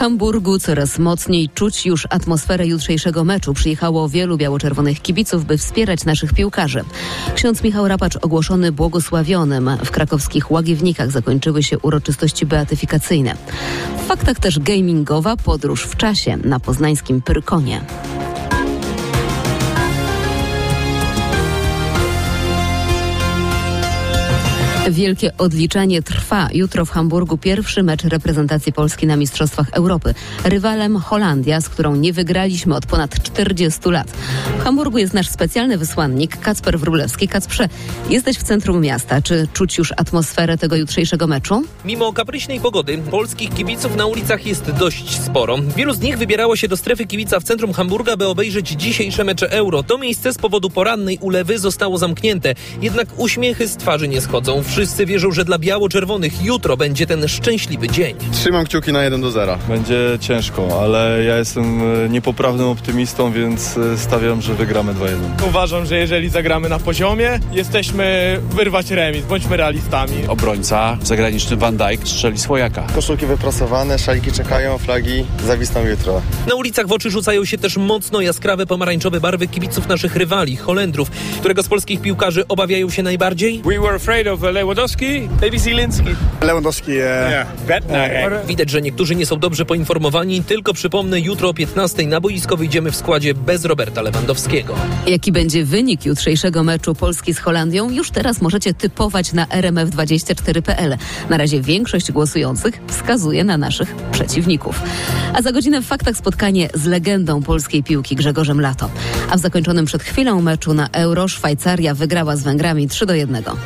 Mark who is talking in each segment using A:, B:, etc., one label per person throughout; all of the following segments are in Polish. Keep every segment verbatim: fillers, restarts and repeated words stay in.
A: Hamburgu coraz mocniej czuć już atmosferę jutrzejszego meczu. Przyjechało wielu biało-czerwonych kibiców, by wspierać naszych piłkarzy. Ksiądz Michał Rapacz ogłoszony błogosławionym. W krakowskich Łagiewnikach zakończyły się uroczystości beatyfikacyjne. W faktach też gamingowa podróż w czasie na poznańskim Pyrkonie. Wielkie odliczanie trwa. Jutro w Hamburgu pierwszy mecz reprezentacji Polski na Mistrzostwach Europy. Rywalem Holandia, z którą nie wygraliśmy od ponad czterdziestu lat. W Hamburgu jest nasz specjalny wysłannik Kacper Wróblewski. Kacprze, jesteś w centrum miasta. Czy czuć już atmosferę tego jutrzejszego meczu?
B: Mimo kapryśnej pogody polskich kibiców na ulicach jest dość sporo. Wielu z nich wybierało się do strefy kibica w centrum Hamburga, by obejrzeć dzisiejsze mecze Euro. To miejsce z powodu porannej ulewy zostało zamknięte. Jednak uśmiechy z twarzy nie schodzą. Wszyscy wierzą, że dla biało-czerwonych jutro będzie ten szczęśliwy dzień.
C: Trzymam kciuki na jeden do zera.
D: Będzie ciężko, ale ja jestem niepoprawnym optymistą, więc stawiam, że wygramy dwa jeden.
E: Uważam, że jeżeli zagramy na poziomie, jesteśmy wyrwać remis, bądźmy realistami.
F: Obrońca zagraniczny Van Dijk strzeli swojaka.
C: Koszulki wyprasowane, szaliki czekają, flagi zawisną jutro.
B: Na ulicach w oczy rzucają się też mocno jaskrawe pomarańczowe barwy kibiców naszych rywali, Holendrów. Którego z polskich piłkarzy obawiają się najbardziej?
E: We were afraid of Lewandowski, maybe Zielinski.
C: Lewandowski, yeah.
E: yeah.
B: Widać, że niektórzy nie są dobrze poinformowani. Tylko przypomnę, jutro o piętnastej na boisko wyjdziemy w składzie bez Roberta Lewandowskiego.
A: Jaki będzie wynik jutrzejszego meczu Polski z Holandią? Już teraz możecie typować na R M F dwadzieścia cztery kropka p l. Na razie większość głosujących wskazuje na naszych przeciwników. A za godzinę w faktach spotkanie z legendą polskiej piłki Grzegorzem Lato. A w zakończonym przed chwilą meczu na Euro Szwajcaria wygrała z Węgrami trzy do jednego.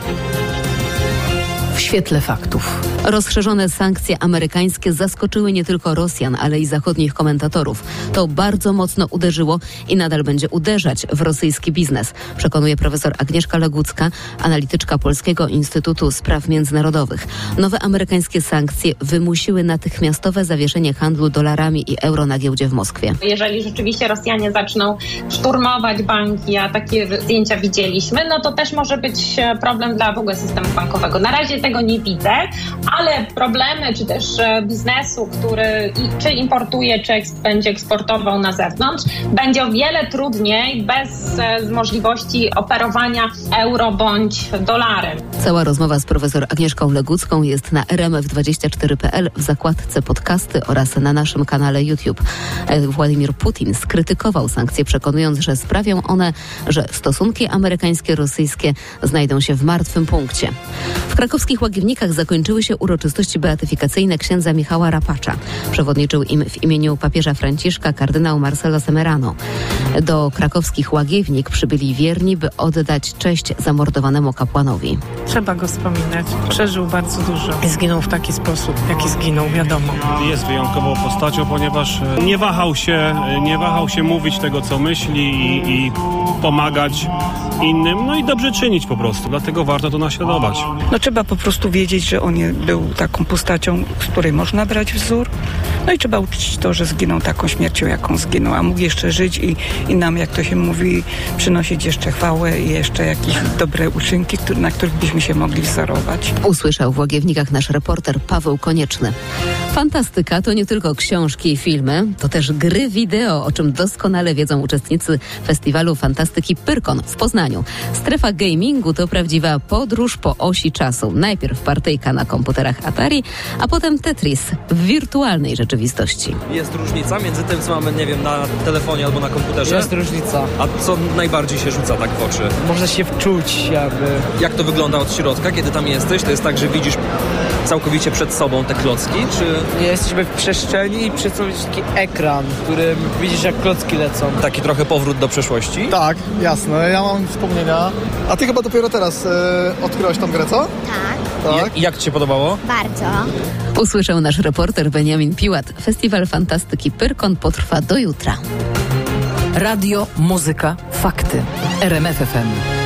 G: W świetle faktów.
A: Rozszerzone sankcje amerykańskie zaskoczyły nie tylko Rosjan, ale i zachodnich komentatorów. To bardzo mocno uderzyło i nadal będzie uderzać w rosyjski biznes, przekonuje profesor Agnieszka Legucka, analityczka Polskiego Instytutu Spraw Międzynarodowych. Nowe amerykańskie sankcje wymusiły natychmiastowe zawieszenie handlu dolarami i euro na giełdzie w Moskwie.
H: Jeżeli rzeczywiście Rosjanie zaczną szturmować banki, a takie zdjęcia widzieliśmy, no to też może być problem dla w ogóle systemu bankowego. Na razie tego nie widzę, ale problemy czy też biznesu, który czy importuje, czy eks- będzie eksportował na zewnątrz, będzie o wiele trudniej bez e, możliwości operowania euro bądź dolarem.
A: Cała rozmowa z profesor Agnieszką Legucką jest na R M F dwadzieścia cztery kropka p l w zakładce podcasty oraz na naszym kanale YouTube. Władimir Putin skrytykował sankcje, przekonując, że sprawią one, że stosunki amerykańskie-rosyjskie znajdą się w martwym punkcie. W krakowskich Łagiewnikach zakończyły się uroczystości beatyfikacyjne księdza Michała Rapacza. Przewodniczył im w imieniu papieża Franciszka kardynał Marcelo Semerano. Do krakowskich Łagiewnik przybyli wierni, by oddać cześć zamordowanemu kapłanowi.
I: Trzeba go wspominać. Przeżył bardzo dużo. I zginął w taki sposób, jaki zginął, wiadomo.
J: Jest wyjątkową postacią, ponieważ nie wahał się, nie wahał się mówić tego, co myśli i, i pomagać innym, no i dobrze czynić po prostu. Dlatego warto to naśladować.
I: No trzeba po prostu wiedzieć, że on był taką postacią, z której można brać wzór. No i trzeba uczcić to, że zginął taką śmiercią, jaką zginął, a mógł jeszcze żyć i, i nam, jak to się mówi, przynosić jeszcze chwałę i jeszcze jakieś dobre uczynki, który, na których byśmy się mogli wzorować.
A: Usłyszał w Łagiewnikach nasz reporter Paweł Konieczny. Fantastyka to nie tylko książki i filmy, to też gry wideo, o czym doskonale wiedzą uczestnicy festiwalu fantastyki Pyrkon w Poznaniu. Strefa gamingu to prawdziwa podróż po osi czasu. Najpierw partyjka na komputerach Atari, a potem Tetris w wirtualnej rzeczywistości.
K: Jest różnica między tym, co mamy, nie wiem, na telefonie albo na komputerze?
L: Jest różnica.
K: A co najbardziej się rzuca tak w oczy?
L: Można się wczuć jakby.
K: Jak to wygląda od środka, kiedy tam jesteś? To jest tak, że widzisz całkowicie przed sobą te klocki, czy...
L: Jesteśmy w przestrzeni i przed sobą jest taki ekran, w którym widzisz, jak klocki lecą.
K: Taki trochę powrót do przeszłości?
M: Tak, jasne. Ja mam wspomnienia. A ty chyba dopiero teraz e, odkryłaś tą grę, co?
N: Tak.
M: Tak.
K: I jak ci się podobało?
N: Bardzo.
A: Usłyszał nasz reporter Beniamin Piłat. Festiwal Fantastyki Pyrkon potrwa do jutra.
G: Radio, muzyka, fakty. R M F F M.